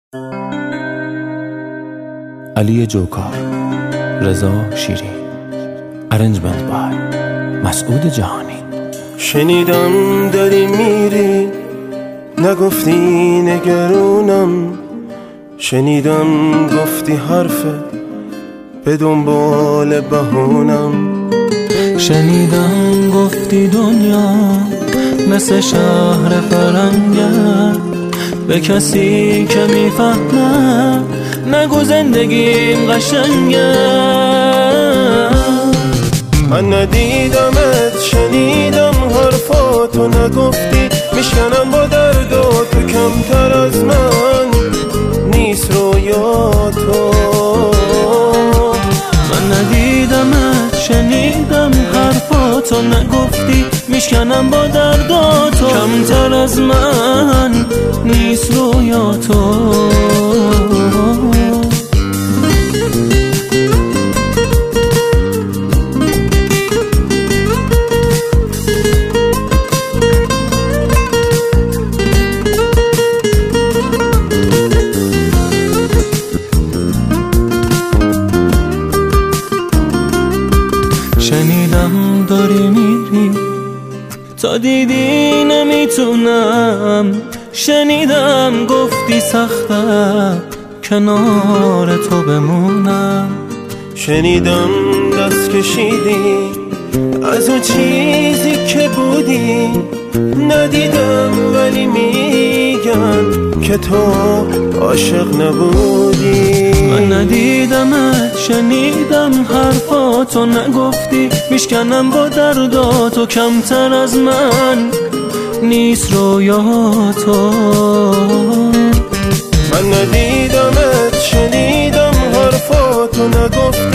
علی جوکار، رضا شیری، ارنجمنت بای مسعود جهانی. شنیدم داری میری، نگفتی نگرونم. شنیدم گفتی حرفه به دنبال بهونم. شنیدم گفتی دنیا مثل شهر فرنگه، به کسی که میفهمه نگو زندگیم قشنگه. من ندیدمت، شنیدم حرفاتو، نگفتی میشکنم با درداتو. کمتر از من نیست رویاتو. من ندیدمت، شنیدم حرفاتو، نگفتی میشکنم با درداتو. کمتر از من نیست رویاتو. شنیدم داری میری، تا دیدی نمیتونم. شنیدم گفتی سخته کنار تو بمونم. شنیدم دست کشیدی از اون چیزی که بودی. ندیدم ولی میگن که تو عاشق نبودی. من ندیدمت، شنیدم حرفاتو، نگفتی میشکنم با درداتو. کمتر از من نیست رویاتو. من ندیدمت، شنیدم حرفاتو، نگفتی